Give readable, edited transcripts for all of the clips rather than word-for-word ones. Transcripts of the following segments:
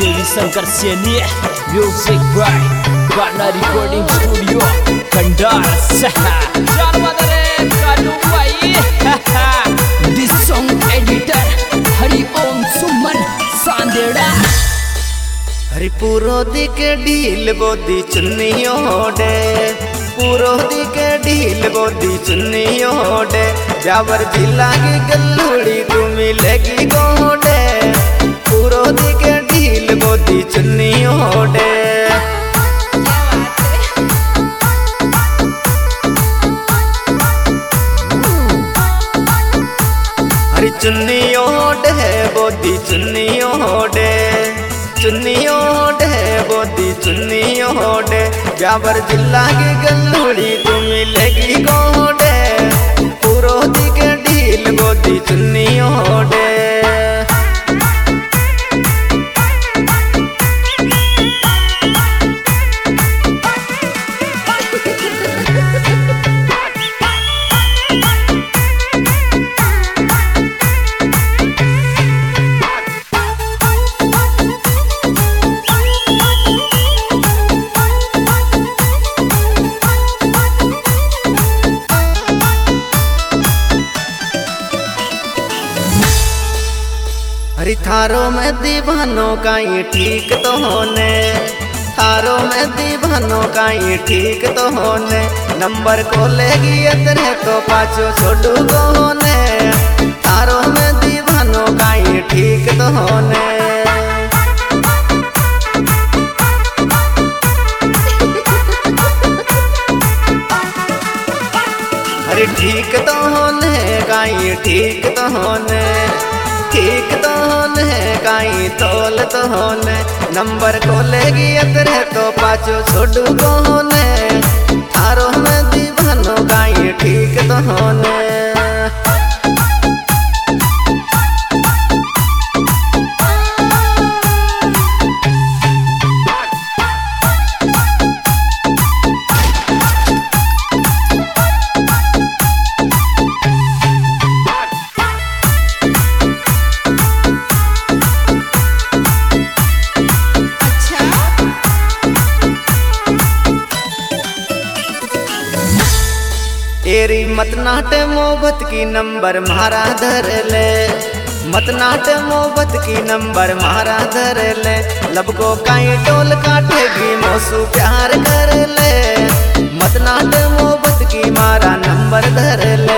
Devi Shankar Saini music by गाना recording studio Khandar चाल मदरे कालू भाई दिस सॉन्ग एडिटर हरि ओम सुमन सांदेड़ा हरि पूरो दिके ढील बोदी चुन्नियों डे पूरो दिके ढील बोदी चुन्नियों डे जावर जिला की गल्लुड़ी तू मिलेगी गोडे पूरो दिके ढील बोदी चुन्नियों डे हरि चुन्नियों डे बोदी चुन्नियों डे चुन्नियों डे बोदी चुन्नियों डे जावर जिला की गल्लुड़ी तू मिलेगी गोडे पूरो दिके ढील बोदी चुन्नियों डे हरि थारों में दीवानों का ये ठीक तो होने थारों में दीवानों का ये ठीक तो होने नंबर को लेगी इतने तो पाछो छोटू को होने थारों में दीवानों का ये ठीक तो होने हरि ठीक तो होने का ये ठीक तो होने ठीक तो होने काई तोल तो होने नंबर को लेगी अतरे तो पाछो छोटू को होने थारों में दीवानों का ये ठीक तो होने तेरी मत नाटे मोहब्बत की नंबर मारा धर ले मत नाटे मोहब्बत की नंबर मारा धर ले लब को काई टोल काटेगी मौसू प्यार कर ले मत नाटे मोहब्बत की मारा नंबर धर ले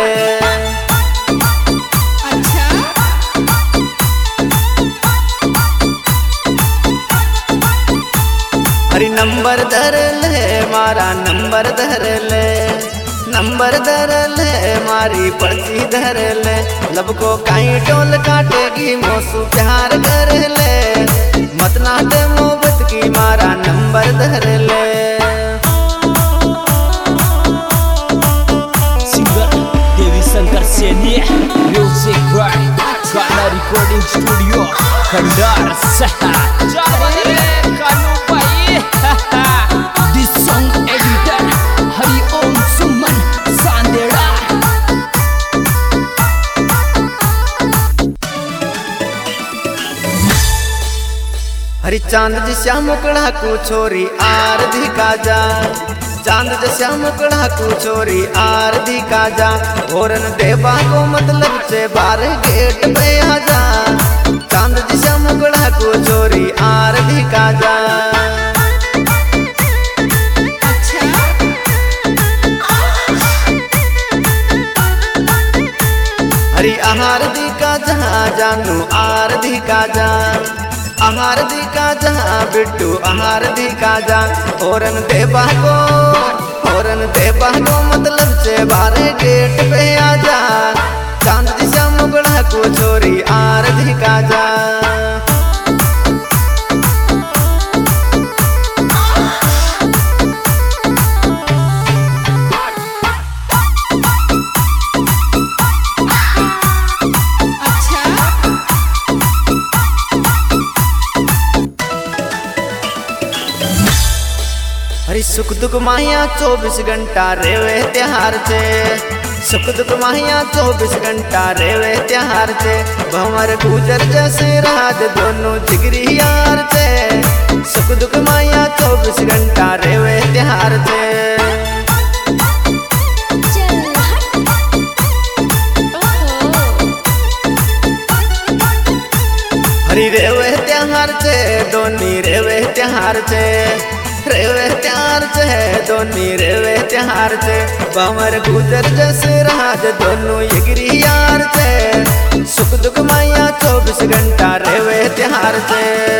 हरी नंबर धर ले मारा नंबर धर ले नंबर धर ले मारी पर्ची धर ले लब को काई टोल काटेगी मौसू प्यार कर ले मत नाटे मोहब्बत की मारा नंबर धर ले singer Devi Shankar Saini music by गाना रिकॉर्डिंग स्टूडियो खंडार चाल मदरे कालू भाई दिस सॉन्ग एडिटर हरि ओम सुमन सांदेड़ा हरि चांद जैसा मुकड़ा को छोरी आरधी का जा चांद जैसा मुकड़ा को छोरी आरधी का जा होरन देवा को मतलब से बाहर गेट पे आ जा चांद जैसा मुकड़ा को छोरी आरधी का जा हरि आरधी का जहाँ जानू आरधी का जा आहार दी का जहाँ बिट्टू आहार दी का जा होरन देवा को मतलब से बारे गेट पे आ जा चांद दिशा मुगड़ा को छोरी आरधी का जा हरी सुख दुख माया 24 घंटा रेवे त्योहार छे सुख दुख माया 24 घंटा रेवे त्यार चे भंवर गुजर जैसे राज दोनों जिगरी यार चे सुख दुख माया 24 घंटा रेवे त्यार चे हरी रेवे त्यार चे दोनी रेवे त्यार चे रेवे त्यार चे दोनी रेवे त्यार चे भंवर गुजर जैसे राज दोनों यगिरी यार चे सुख दुख माया 24 घंटा रेवे त्यार चे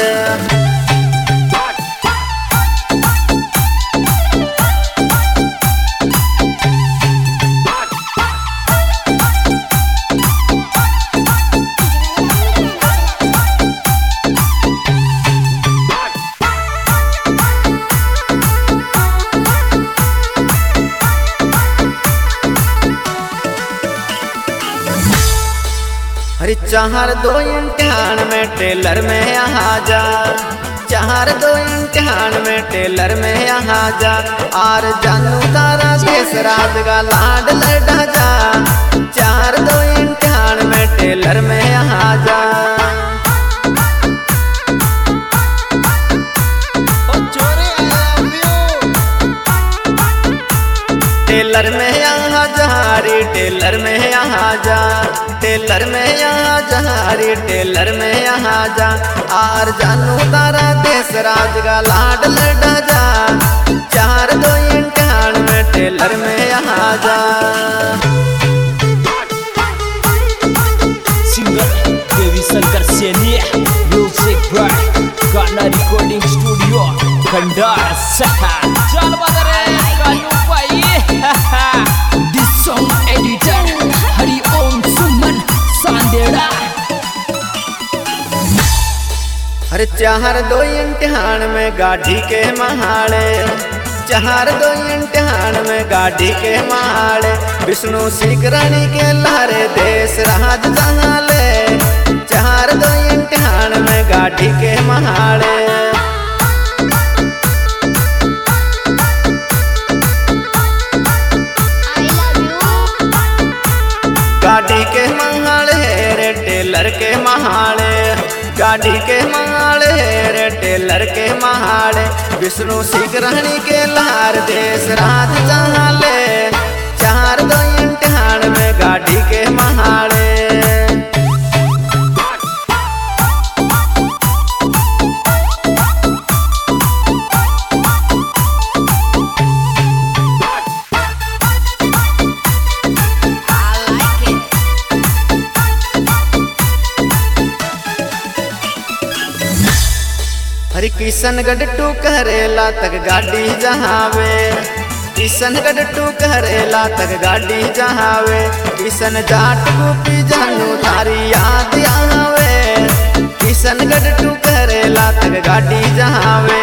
हरी चार 2 इम्तिहान में टेलर में यहाँ जा चार 2 इम्तिहान में टेलर में यहाँ जा आर जानू तारा देश राज का लाड लड़ा जा चार 2 इम्तिहान में टेलर में यहाँ जा टेलर में यहाँ जहारी टेलर में यहाँ जा टेलर में यहाँ जहारी टेलर में यहाँ जा आर जानू तारा देश राज का लाड लड़ा जा चार 2 इम्तिहान में टेलर में यहाँ जा singer Devi Shankar Saini music by गाना रिकॉर्डिंग स्टूडियो खंडार सहा चल बदरे कानू भाई दिस सॉन्ग एडिटर हरि ओम सुमन सांदेड़ा अरे चार 2 इम्तिहान में गाड़ी के महाड़े चार 2 इम्तिहान में गाड़ी के महाड़े विष्णु सीकरानी के लहरे देश राज जहाले चार 2 इम्तिहान में गाड़ी के महाड़े गाड़ी के महाड़े रे टेलर के महाड़े गाड़ी के महाड़े रे टेलर के महाड़े विष्णु सीकरानी के लहर देश राज जहाले चार 2 इम्तिहान में गाड़ी के महाड़े हरी किशनगढ़ टू करेला तक गाड़ी जहावे किशनगढ़ टू करेला तक गाड़ी जहावे किशन जाट गोपी जानू तारी याद आवे किशनगढ़ टू करेला तक गाड़ी जहावे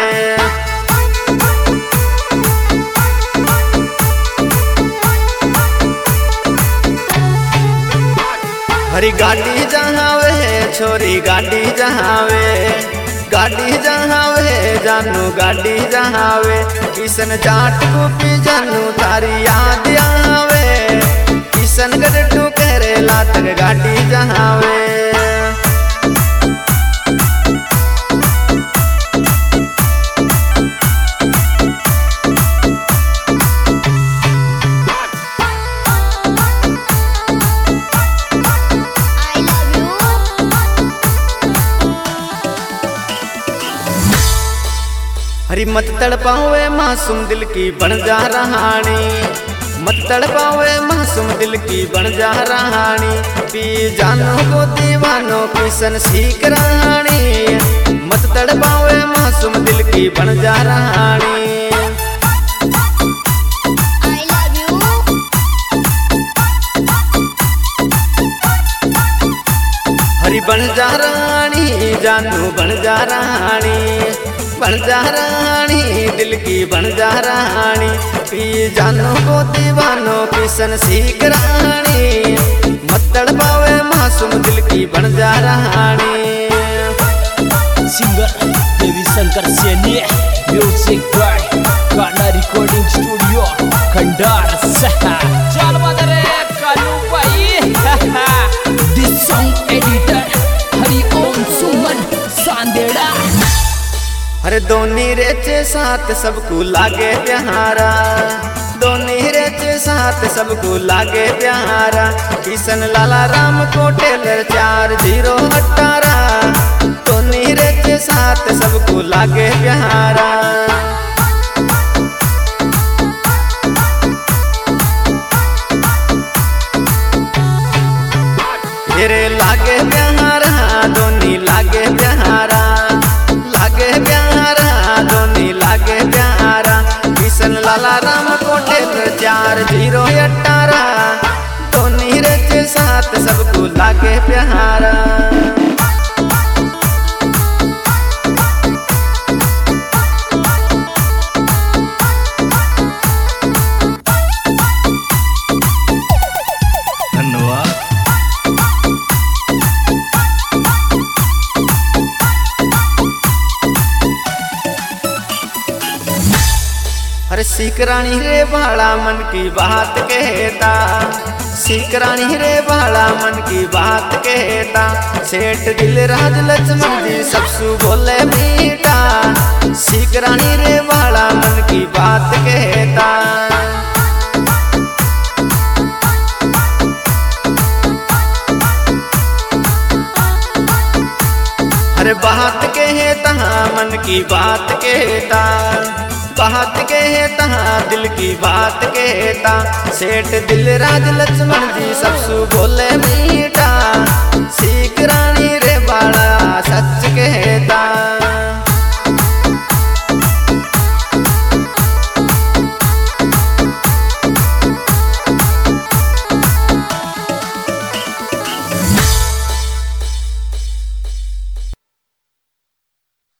हरी गाड़ी जहावे छोरी गाड़ी जहावे गाड़ी जहावे जानू गाड़ी जहावे किशन जाट गोपी जानू तारी याद आवे किशनगढ़ टू करेला तक गाड़ी जहावे हरी मत तड़पावे मासूम दिल की बन जा रहानी मत तड़पावे मासूम दिल की बन जा रहानी पी जानो को दीवानो किशन सीख रहानी मत तड़पावे मासूम दिल की बन जा रहानी हरी बन जा रानी जानू बन जा रानी बन जा रानी दिल की बन जा रानी पी जानो को दीवानो किशन सीख रानी मत तड़पावे मासूम दिल की बन जा रानी singer Devi Shankar Saini music by गाना रिकॉर्डिंग स्टूडियो खंडार सहा चल बदरे अरे दोनी रेचे साथ सबको लागे प्यारा, दोनी रेचे साथ सबको लागे प्यारा। किशन लाला राम को टेलर 4018, दोनी रेचे साथ सबको लागे प्यारा। तेरे लागे प्यारा दोनी लागे प्यारा, लागे प्यारा दोनी लागे प्यारा। किशन लाला राम को टेलर 4018, दोनी रेचे साथ सबको लागे प्यारा। अरे सीकरानी रे भाड़ा मन की बात कहता, सीकरानी रे भाड़ा मन की बात कहता। सेठ दिलराज लक्ष्मण जी सबसु बोले मीठा, सीकरानी रे भाड़ा मन की बात कहता। अरे बात कहता मन की बात कहता, बात कहता दिल की बात कहता। सेठ दिलराज लक्ष्मण जी सबसु बोले मीठा।